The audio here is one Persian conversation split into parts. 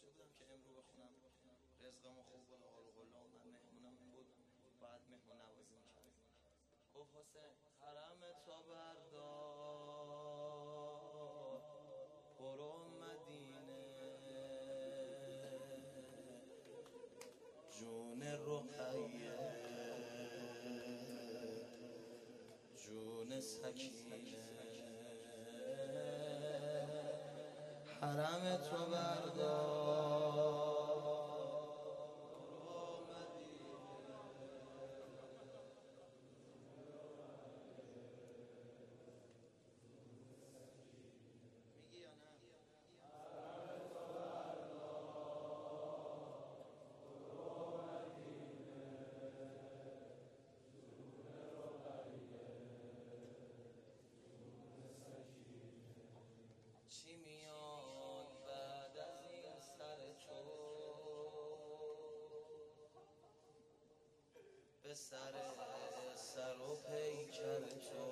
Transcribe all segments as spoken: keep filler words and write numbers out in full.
گذاشته بودم که امرو بخونم، رزقمو خوب بود، آل قلا من مهمونمون بود، باید مهمون نوازی میکرد. گفت حسین حرم تو بردار برو مدینه، جون رقیه جون سکینه، حرم تو بردار برو مدینه. میگی یا نه؟ چی میاد بعد از این سر تو به سر سر و پیکر تو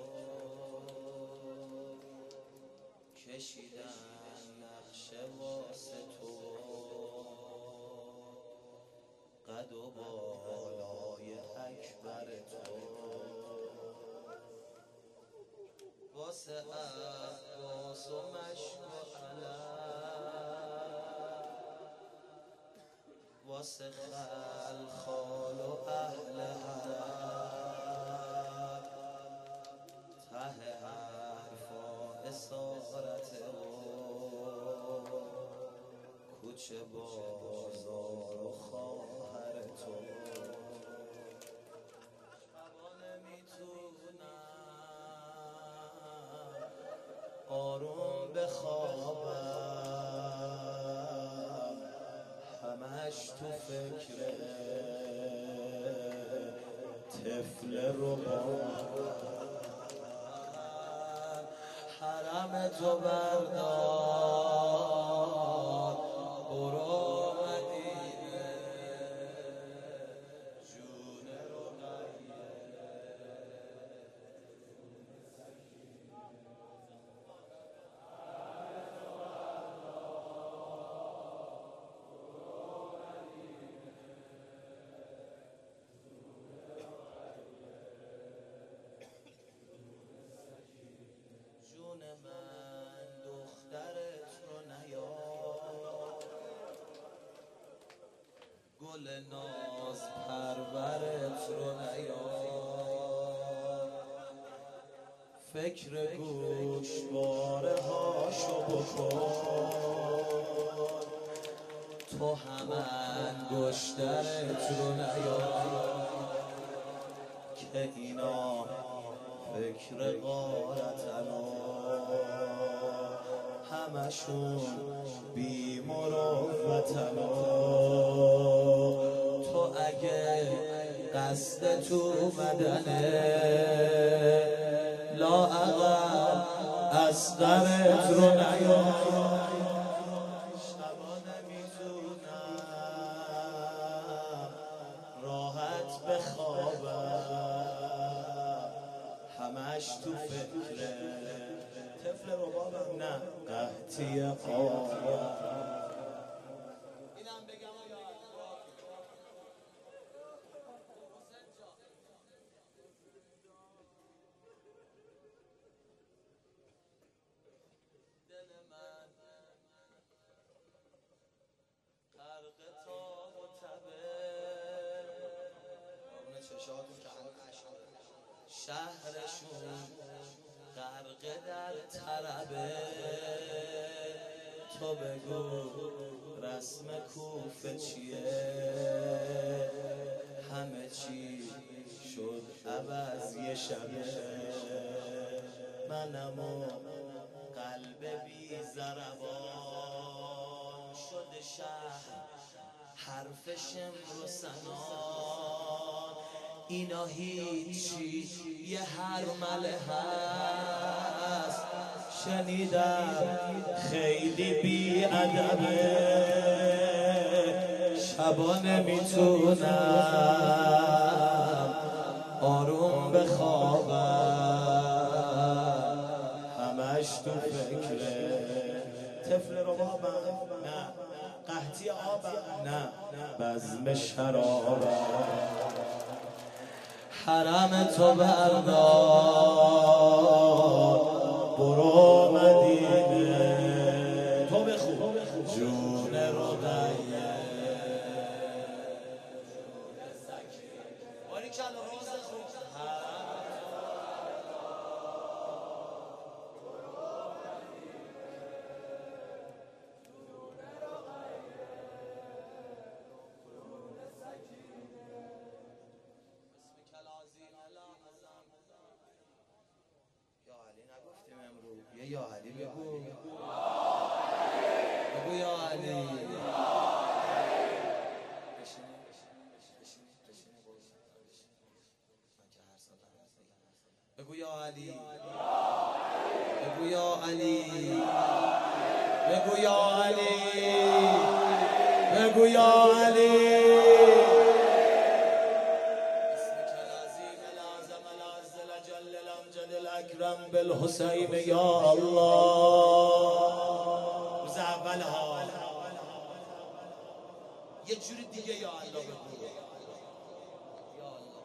کشیدن نقشه واسه تو، قد و بالای اکبر تو واسه عباس و مشک و علم، واسه خلخال و اهل حرم، ته حرفا اسارت و کوچه بازار و خواهر تو. شبا نمیتونم آروم بخوابم، همش تو فکر طفل ربابم. حرم تو بردار برو مدینه، جون رقیه جون من دخترت رو نیار، گل ناز پرورت رو نیار، فکر گوشواره هاشو بکن، تو هم انگشترت رو نیار، که اینا فکر غارتن و همشون بی مروتن و تو اگه قصد تو بدنه لااقل اصغرت رو نیار. شبا نمیتونم راحت بخوابم، همش تو فکر طفل ربابم، نه قحطی خوابم. اینم بگم دل من غرق تاب و تبه، اون چشاتون که همه عشقه، شهرشون غرق در طربه، تو بگو رسم کوفه چیه، همه چی شد عوض یه شبه، منم و قلب بی ضربان شده شهر حرف شمر و سنان، اینا هیچی یه هرمله هست، شنیدم خیلی بی ادبه، شبا نمیتونم آروم بخوابم، همش تو فکر طفل ربابم، نه قحطی مهدی آبم نه بزم شرابم حرم تو بردار برو مدینه تو بخو جون رقیه باری کل روز خوب یا علی بگو بگو یا علی بگو یا علی بگو یا علی بگو یا علی بگو یا علی اکرم بالحسین یا الله. روز اول ها یه جوری دیگه یا الله بگو یا الله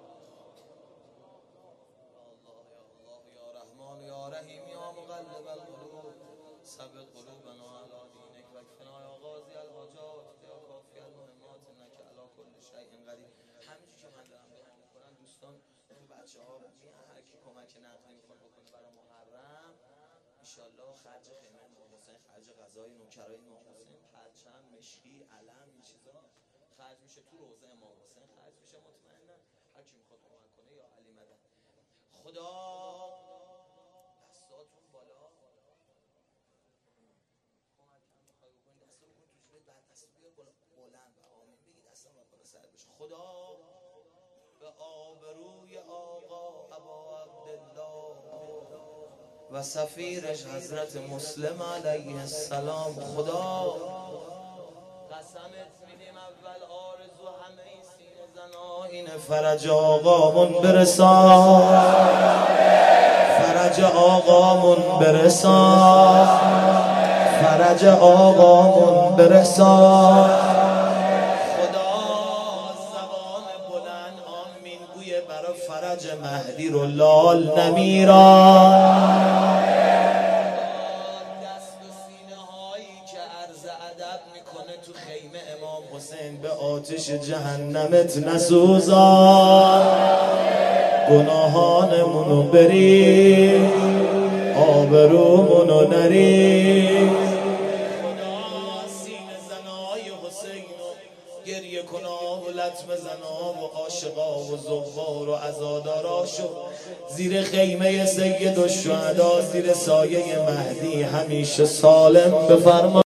یا رحمان یا رحیم یا مقلب القلوب ثبت قلوبنا علی دینک واکفنا یا قاضی الحاجات یا کافی المهمات انک علی کل شیء قدیر. همینجوری که من دارم بیان میکنم دوستان بچه ها هر کی کمک نقدی میخواد بکنه برای محرم انشالله خرج خیمه امام حسین، خرج غذای نوکرای امام حسین، پرچم، مشکی، علم، این چیزا خرج میشه تو روزه امام حسین خرج میشه. مطمئنا هر کی میخواد کمک کنه یا علی مدد. خدا دستاتون بالا کمک هم میخوای بکنی دست رو بکن تو جیبت بعد دست رو بیار بلند و آمین بگی دستم بالا سر بشه. خدا به آبروی آقا ابا عبدالله و سفیرش حضرت مسلم علیه السلام خدا قسمت میدیم اول آرزو همه این سینه زنائین فرج آقامون برسان فرج آقامون برسان فرج آقامون برسان. فرج مهدی رو لال نمیران دست و سینه هایی که عرض ادب میکنه تو خیمه امام حسین به آتش جهنمت نسوزان. گناهانمونو بری آبرومونو نری. خدا سینه زنای حسین گریه کنا و لطم زنا و عاشقا و زوار و عزاداراشو زیر خیمه سید الشهدا زیر سایه مهدی همیشه سالم بفرما.